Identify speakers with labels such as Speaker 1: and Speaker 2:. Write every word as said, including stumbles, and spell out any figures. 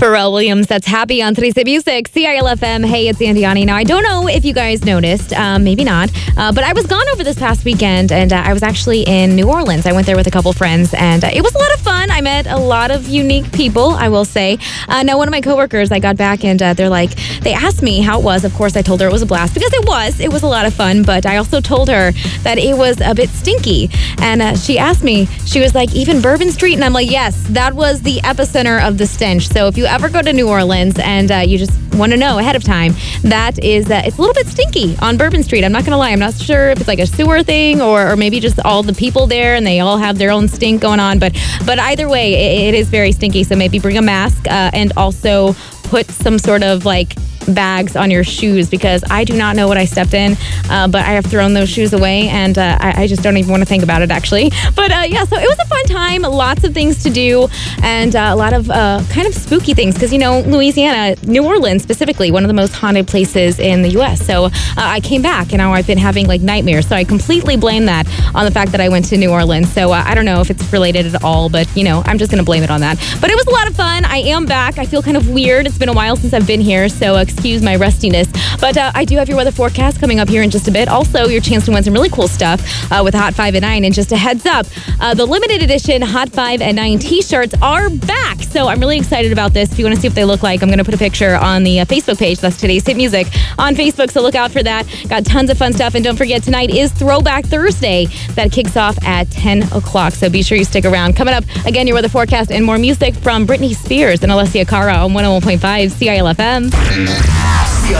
Speaker 1: Pharrell Williams, that's Happy on today's Hit Music, C I L F M. Hey, it's Andiani. Now, I don't know if you guys noticed, um, maybe not, uh, but I was gone over this past weekend, and uh, I was actually in New Orleans. I went there with a couple friends, and uh, it was a lot of fun. I met a lot of unique people, I will say. Uh, now, one of my coworkers, I got back, and uh, they're like, they asked me how it was. Of course, I told her it was a blast, because it was. It was a lot of fun, but I also told her that it was a bit stinky, and uh, she asked me, she was like, even Bourbon Street? And I'm like, yes, that was the epicenter of the stench. So if you ever go to New Orleans and uh, you just want to know ahead of time, that is, uh, it's a little bit stinky on Bourbon Street. I'm not going to lie. I'm not sure if it's like a sewer thing or, or maybe just all the people there and they all have their own stink going on. But but either way, it, it is very stinky. So maybe bring a mask uh, and also put some sort of like bags on your shoes, because I do not know what I stepped in, uh, but I have thrown those shoes away, and uh, I, I just don't even want to think about it, actually. But uh, yeah, so it was a fun time, lots of things to do, and uh, a lot of uh, kind of spooky things, because, you know, Louisiana, New Orleans specifically, one of the most haunted places in the U S. So uh, I came back, and now I've been having like nightmares, so I completely blame that on the fact that I went to New Orleans. So uh, I don't know if it's related at all, but, you know, I'm just going to blame it on that. But it was a lot of fun. I am back. I feel kind of weird. It's been a while since I've been here, so uh, excuse my rustiness, but uh, I do have your weather forecast coming up here in just a bit. Also, your chance to win some really cool stuff uh, with Hot five at nine. And just a heads up, uh, the limited edition Hot five at nine t-shirts are back. So I'm really excited about this. If you want to see what they look like, I'm going to put a picture on the uh, Facebook page. That's today's Hit Music on Facebook, so look out for that. Got tons of fun stuff. And don't forget, tonight is Throwback Thursday. That kicks off at ten o'clock. So be sure you stick around. Coming up, again, your weather forecast and more music from Britney Spears and Alessia Cara on one oh one point five C I L F M.